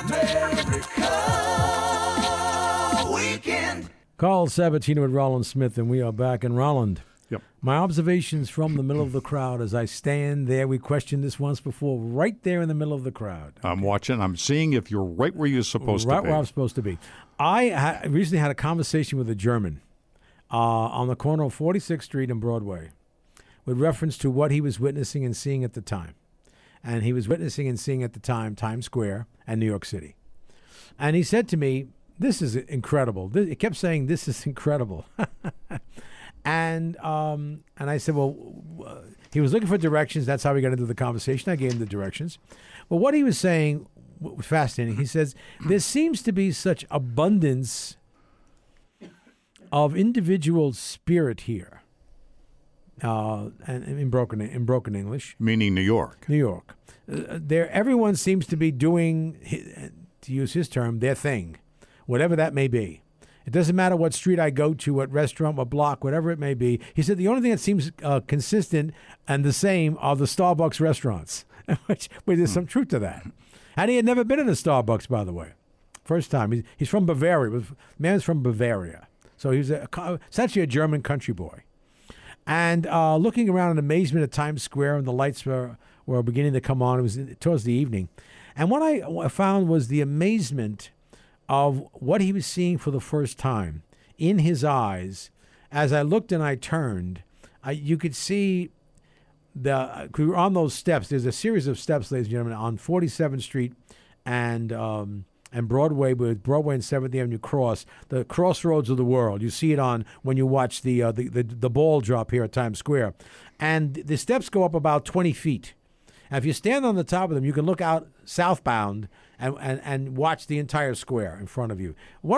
America Weekend. Carl Sabatino with Roland Smith, and we are back in Roland. Yep. My observations from the middle of the crowd as I stand there. We questioned this once before, right there in the middle of the crowd. I'm watching. I'm seeing if you're right where you're supposed to Right be. where I'm supposed to be. I recently had a conversation with a German on the corner of 46th Street and Broadway with reference to what he was witnessing and seeing at the time. And he was witnessing and seeing at the time Times Square and New York City. And he said to me, this is incredible. He kept saying, this is incredible. And I said, well, he was looking for directions. That's how we got into the conversation. I gave him the directions. But what he was saying was fascinating. He says, there seems to be such abundance of individual spirit here. And in broken English. Meaning New York. New York. Everyone seems to be doing, to use his term, their thing, whatever that may be. It doesn't matter what street I go to, what restaurant, what block, whatever it may be. He said the only thing that seems consistent and the same are the Starbucks restaurants, which there's some truth to that. And he had never been in a Starbucks, by the way. First time. He's from Bavaria. The man's from Bavaria. So he was essentially a German country boy. And looking around in amazement at Times Square, and the lights were beginning to come on. It was towards the evening. And what I found was the amazement of what he was seeing for the first time in his eyes. As I looked and I turned, you could see we were on those steps. There's a series of steps, ladies and gentlemen, on 47th Street and Broadway, with Broadway and 7th Avenue cross, the crossroads of the world. You see it on when you watch the ball drop here at Times Square. And the steps go up about 20 feet. And if you stand on the top of them, you can look out southbound and watch the entire square in front of you. What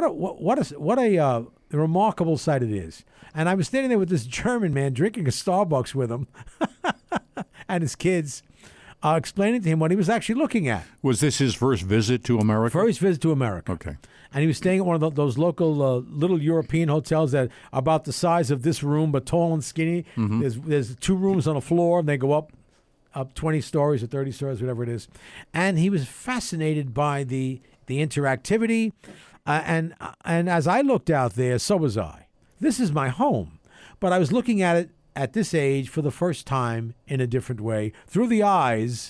a remarkable sight it is. And I was standing there with this German man drinking a Starbucks with him and his kids, explaining to him what he was actually looking at. Was this his first visit to America? First visit to America. Okay. And he was staying at one of those local little European hotels that are about the size of this room, but tall and skinny. Mm-hmm. There's 2 rooms on a floor, and they go up 20 stories or 30 stories, whatever it is. And he was fascinated by the interactivity. And as I looked out there, so was I. This is my home. But I was looking at it at this age for the first time in a different way, through the eyes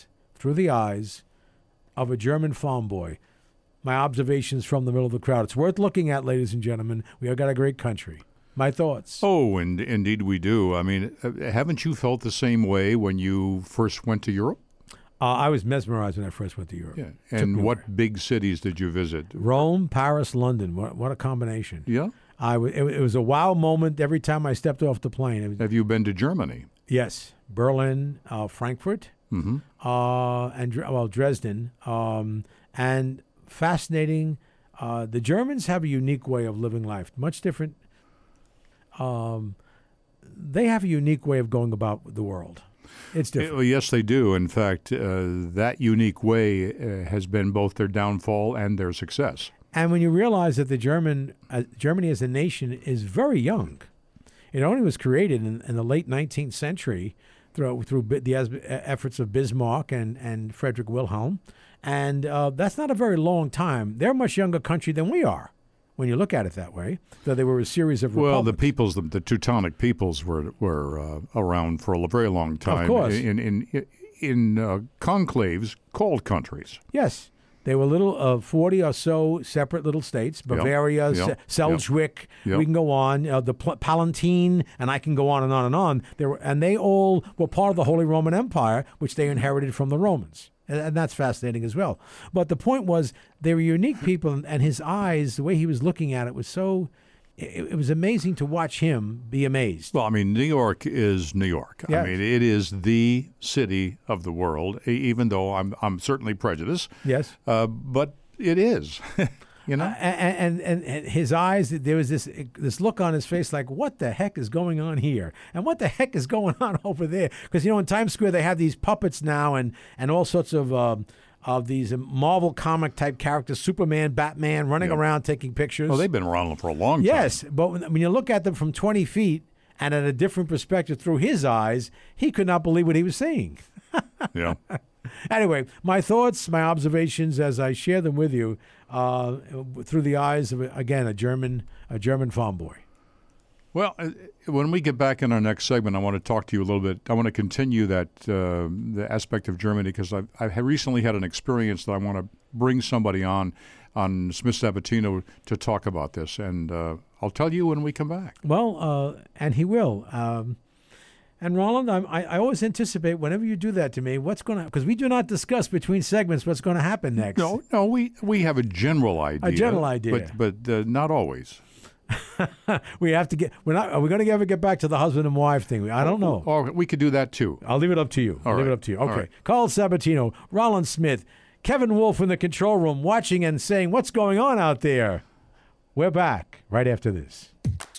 of a German farm boy. My observations from the middle of the crowd. It's worth looking at, ladies and gentlemen. We have got a great country. My thoughts. Oh, and indeed we do. I mean, haven't you felt the same way when you first went to Europe? I was mesmerized when I first went to Europe. Yeah. And what big cities did you visit? Rome, Paris, London. What a combination. Yeah? It was a wow moment every time I stepped off the plane. Have you been to Germany? Yes. Berlin, Frankfurt, mm-hmm. and Dresden. And fascinating. The Germans have a unique way of living life, much different. They have a unique way of going about the world. It's different. Well, yes, they do. In fact, that unique way has been both their downfall and their success. And when you realize that Germany as a nation is very young, it only was created in the late 19th century through the efforts of Bismarck and Frederick Wilhelm. And that's not a very long time. They're a much younger country than we are, when you look at it that way, though they were a series of republics. Well, the Teutonic peoples were around for a very long time. Of course. In conclaves called countries. Yes. They were 40 or so separate little states. Bavaria, Seljuk, we can go on, the Palatine, and I can go on and on and on. They all were part of the Holy Roman Empire, which they inherited from the Romans. And that's fascinating as well. But the point was, they were unique people, and his eyes, the way he was looking at it, was so... It was amazing to watch him be amazed. Well, I mean, New York is New York. Yes. I mean, it is the city of the world, even though I'm certainly prejudiced. Yes. But it is, you know? And his eyes, there was this look on his face like, what the heck is going on here? And what the heck is going on over there? Because, in Times Square, they have these puppets now and all sorts of these Marvel comic type characters, Superman, Batman, running around taking pictures. Oh, they've been around for a long time. Yes, but when you look at them from 20 feet and at a different perspective through his eyes, he could not believe what he was seeing. Yeah. Anyway, my thoughts, my observations as I share them with you through the eyes of, again, a German farm boy. Well, when we get back in our next segment, I want to talk to you a little bit. I want to continue that the aspect of Germany, because I've recently had an experience that I want to bring somebody on Smith Sabatino to talk about this, and I'll tell you when we come back. Well, and he will. And Roland, I always anticipate whenever you do that to me, what's going to, because we do not discuss between segments what's going to happen next. No, we have a general idea. A general idea. But not always. We have to get. Are we going to ever get back to the husband and wife thing? I don't know. Or we could do that too. I'll leave it up to you. All right. Leave it up to you. Okay. Right. Carl Sabatino, Roland Smith, Kevin Wolf in the control room, watching and saying, "What's going on out there?" We're back right after this.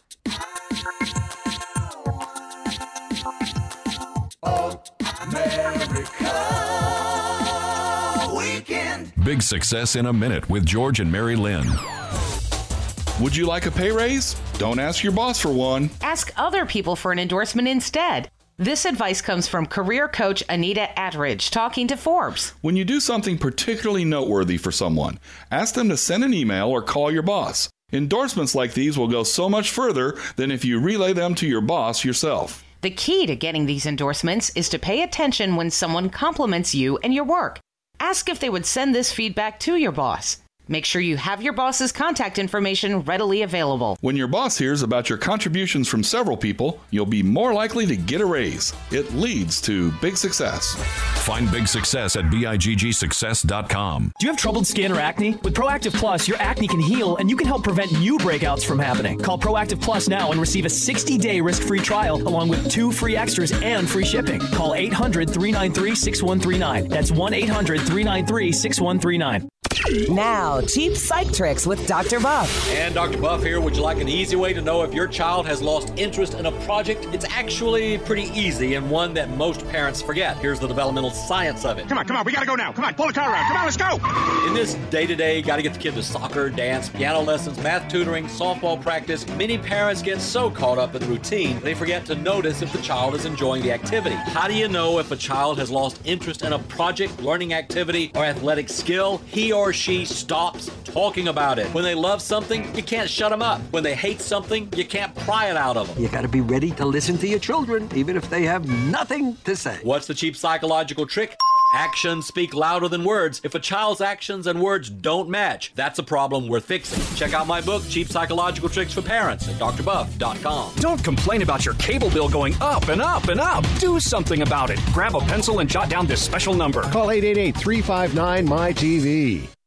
America Weekend. Big Success in a Minute with George and Mary Lynn. Would you like a pay raise? Don't ask your boss for one. Ask other people for an endorsement instead. This advice comes from career coach Anita Attridge talking to Forbes. When you do something particularly noteworthy for someone, ask them to send an email or call your boss. Endorsements like these will go so much further than if you relay them to your boss yourself. The key to getting these endorsements is to pay attention when someone compliments you and your work. Ask if they would send this feedback to your boss. Make sure you have your boss's contact information readily available. When your boss hears about your contributions from several people, you'll be more likely to get a raise. It leads to big success. Find Big Success at BIGGsuccess.com. Do you have troubled skin or acne? With Proactive Plus, your acne can heal and you can help prevent new breakouts from happening. Call Proactive Plus now and receive a 60-day risk-free trial along with 2 free extras and free shipping. Call 800-393-6139. That's 1-800-393-6139. Now, cheap psych tricks with Dr. Buff. And Dr. Buff here. Would you like an easy way to know if your child has lost interest in a project? It's actually pretty easy and one that most parents forget. Here's the developmental science of it. Come on, we gotta go now. Come on, pull the car around. Come on, let's go. In this day-to-day, gotta get the kid to soccer, dance, piano lessons, math tutoring, softball practice, many parents get so caught up in the routine, they forget to notice if the child is enjoying the activity. How do you know if a child has lost interest in a project, learning activity, or athletic skill? He or she stops talking about it. When they love something, you can't shut them up. When they hate something, you can't pry it out of them. You got to be ready to listen to your children, even if they have nothing to say. What's the cheap psychological trick? Actions speak louder than words. If a child's actions and words don't match, that's a problem worth fixing. Check out my book, Cheap Psychological Tricks for Parents, at drbuff.com. Don't complain about your cable bill going up and up and up. Do something about it. Grab a pencil and jot down this special number. Call 888-359-MyTV.